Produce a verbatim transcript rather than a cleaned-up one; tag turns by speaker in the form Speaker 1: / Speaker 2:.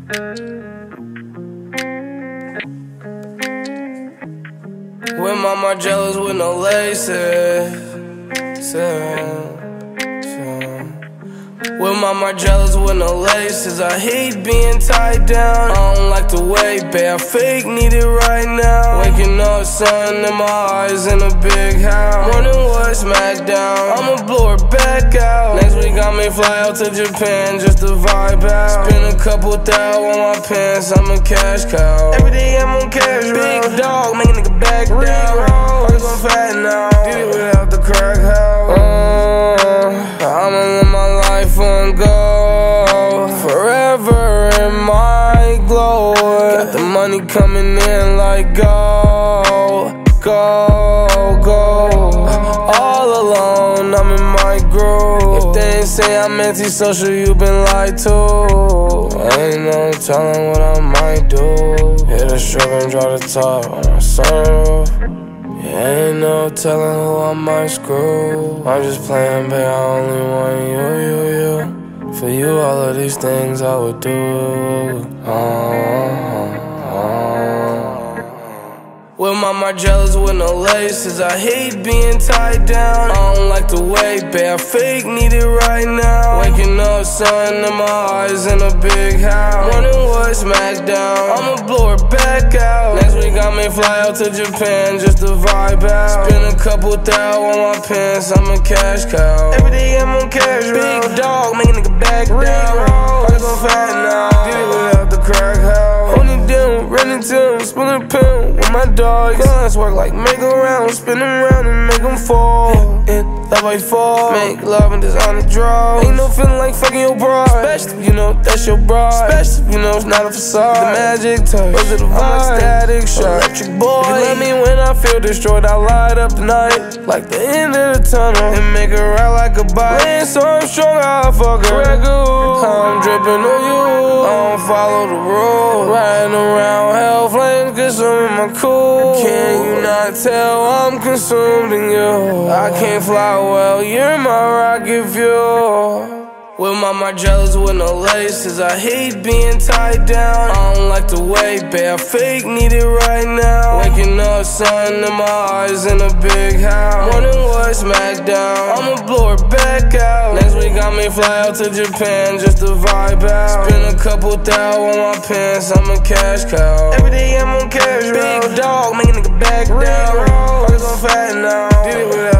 Speaker 1: With my Margielas with no laces. With my Margielas with no laces. I hate being tied down. I don't like the way, babe, I fake need it right now. Waking up, sun in my eyes in a big house. Morning wood, smack down, I'ma blow her back out. Next week I may fly out to Japan just to vibe out. Spend a couple thou on my pants, I'm a cash cow. Every day I'm on cash roll. Big dog, make a nigga back down. Pockets on fat now, did it without the crack house. uh, I'ma live my life on go, forever in my glow. Got the money coming in like go, go, go. All alone, I'm in my groove. If they ain't say I'm antisocial, you been lied to. Ain't no telling what I might do. Hit a stroke and draw the top on a sunroof. Yeah, ain't no telling who I might screw. I'm just playing, babe, I only want you, you, you. For you, all of these things I would do. uh, uh, uh. With my Margielas with no laces. I hate being tied down. I don't like the way, babe, I fake need it right now. Waking up, sun in my eyes in a big house. Morning wood, smack down, I'ma blow her back out. Next week I may fly out to Japan just to vibe out. Spend a couple thou on my pants, I'm a cash cow. Every day I'm on cash roll. Big dog, make a nigga back down. Pockets on fat now, did it without the crack house. Only down, running to him, spilling a pill with my dog. Guns work like make around, spin around and make them fall. And love I fall, make love and design the draw. Ain't no feeling like fucking your bride, especially if you know that's your bride. Especially if you know it's not a facade. The magic touch, was it a vibe? I'm like static shock, electric boy. If you let me when I feel destroyed, I light up the night like the end of the tunnel and make her ride like a bike. Rain so I'm strong, I'll fuck her. I'm dripping on you, I don't follow the rules. Riding around hell flames, consuming my cool. Can you not tell I'm consumed in you? I can't fly well, you're my rocket fuel. With my Margielas with no laces. I hate being tied down. I don't like the way, babe, I fake need it right now. Waking up, sun in my eyes in a big house. Morning wood, smack down, I'ma blow her back out. Next week I may fly out to Japan just to vibe out. Spend a couple thou on my pants, I'm a cash cow. Every day I'm on cash roll. Big dog, make a nigga back down. Pockets on fat now, did it without